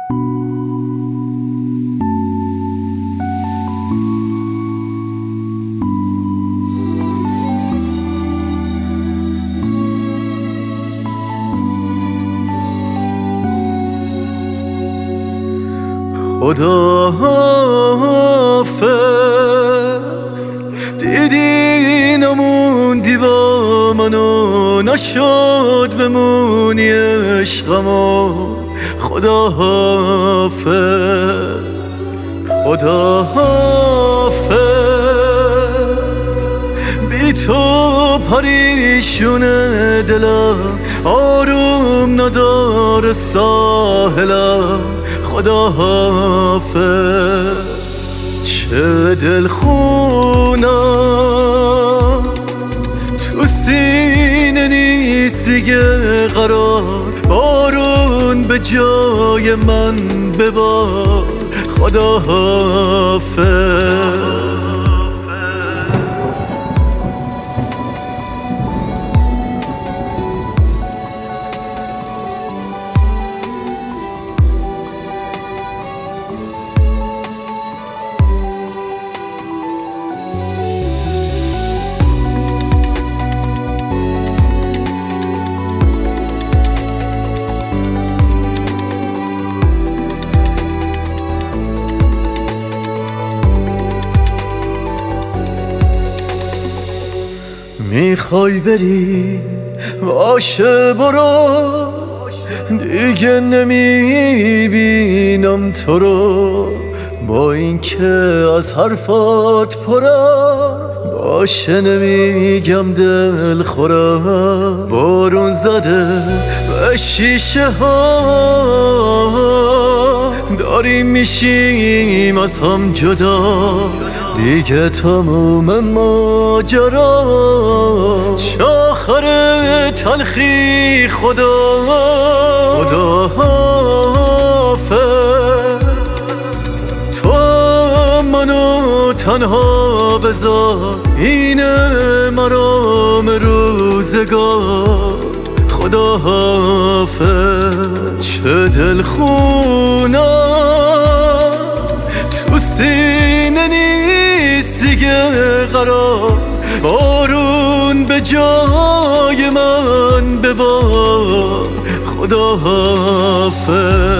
خدا حافظ، دیدی نموندی با منو، نشد بمونی عشقمو. خدا حافظ، خدا حافظ، بی تو پریشونه دلم، آروم نداره ساحلم. خدا حافظ، چه دلخونم تو سینه نیست دیگه قرار، بارون به جای من ببار. خدا حافظ. میخوای بری باشه برو، دیگه نمیبینم تو رو. با اینکه از حرفات پرم، باشه نمیگم دل خورم. بارون زده به شیشه ها، داریم میشیم از هم جدا. دیگه تموم ماجرا، چه آخر تلخی. خدا خدا حافظ، تو منو تنها بذار، اینه مرام روزگار. خدا حافظ، چه دلخونم تو سینه نیست دیگه قرار، بارون به جای من ببار. خدا حافظ.